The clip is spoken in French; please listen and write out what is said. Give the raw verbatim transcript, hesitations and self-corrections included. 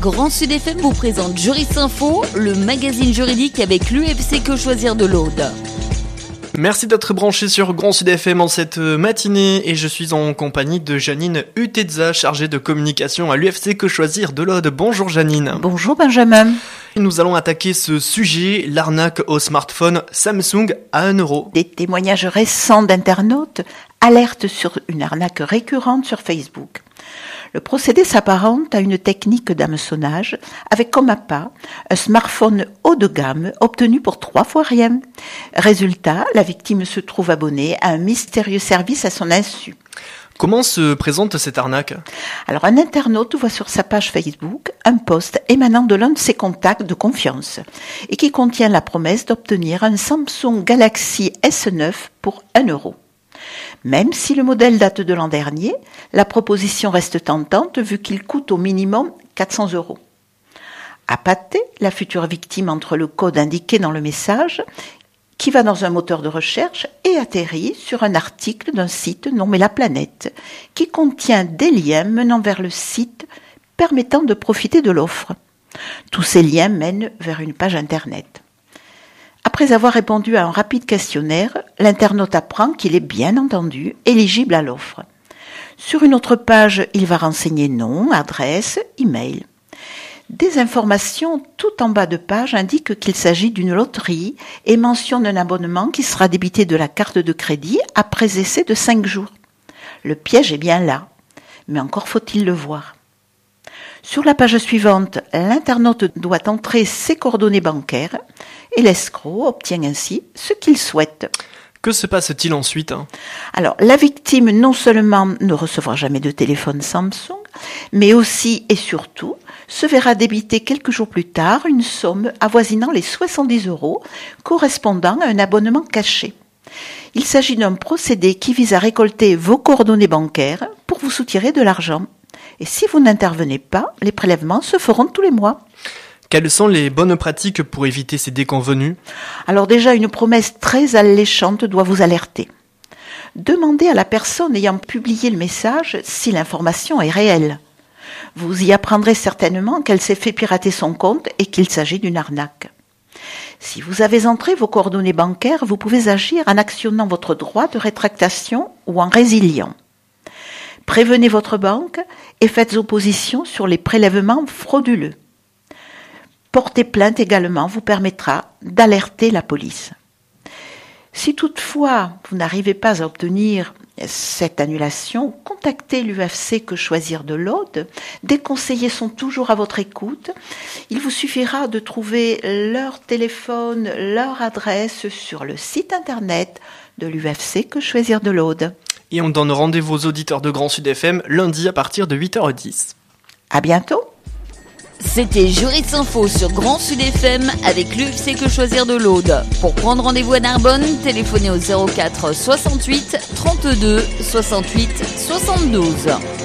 Grand Sud F M vous présente Juris Info, le magazine juridique avec l'U F C Que Choisir de l'Aude. Merci d'être branché sur Grand Sud F M en cette matinée et je suis en compagnie de Janine Uteza, chargée de communication à l'U F C Que Choisir de l'Aude. Bonjour Janine. Bonjour Benjamin. Nous allons attaquer ce sujet, l'arnaque au smartphone Samsung à un euro. Des témoignages récents d'internautes alertent sur une arnaque récurrente sur Facebook. Le procédé s'apparente à une technique d'hameçonnage avec comme appât un smartphone haut de gamme obtenu pour trois fois rien. Résultat, la victime se trouve abonnée à un mystérieux service à son insu. Comment se présente cette arnaque ? Alors, un internaute voit sur sa page Facebook un post émanant de l'un de ses contacts de confiance et qui contient la promesse d'obtenir un Samsung Galaxy S neuf pour un euro. Même si le modèle date de l'an dernier, la proposition reste tentante vu qu'il coûte au minimum quatre cents euros. Appâtée, la future victime entre le code indiqué dans le message, qui va dans un moteur de recherche et atterrit sur un article d'un site nommé La Planète, qui contient des liens menant vers le site permettant de profiter de l'offre. Tous ces liens mènent vers une page internet. Après avoir répondu à un rapide questionnaire, l'internaute apprend qu'il est bien entendu éligible à l'offre. Sur une autre page, il va renseigner nom, adresse, email. Des informations tout en bas de page indiquent qu'il s'agit d'une loterie et mentionne un abonnement qui sera débité de la carte de crédit après essai de cinq jours. Le piège est bien là, mais encore faut-il le voir. Sur la page suivante, l'internaute doit entrer ses coordonnées bancaires et l'escroc obtient ainsi ce qu'il souhaite. Que se passe-t-il ensuite ? Alors, la victime non seulement ne recevra jamais de téléphone Samsung, mais aussi et surtout se verra débiter quelques jours plus tard une somme avoisinant les soixante-dix euros correspondant à un abonnement caché. Il s'agit d'un procédé qui vise à récolter vos coordonnées bancaires pour vous soutirer de l'argent. Et si vous n'intervenez pas, les prélèvements se feront tous les mois. Quelles sont les bonnes pratiques pour éviter ces déconvenues ? Alors déjà, une promesse très alléchante doit vous alerter. Demandez à la personne ayant publié le message si l'information est réelle. Vous y apprendrez certainement qu'elle s'est fait pirater son compte et qu'il s'agit d'une arnaque. Si vous avez entré vos coordonnées bancaires, vous pouvez agir en actionnant votre droit de rétractation ou en résiliant. Prévenez votre banque et faites opposition sur les prélèvements frauduleux. Porter plainte également vous permettra d'alerter la police. Si toutefois vous n'arrivez pas à obtenir cette annulation, contactez l'U F C Que Choisir de l'Aude. Des conseillers sont toujours à votre écoute. Il vous suffira de trouver leur téléphone, leur adresse sur le site internet de l'U F C Que Choisir de l'Aude. Et on donne rendez-vous aux auditeurs de Grand Sud F M lundi à partir de huit heures dix. À bientôt. C'était Juris Info sur Grand Sud F M avec l'U F C Que Choisir de l'Aude. Pour prendre rendez-vous à Narbonne, téléphonez au zéro quatre soixante-huit trente-deux soixante-huit soixante-douze.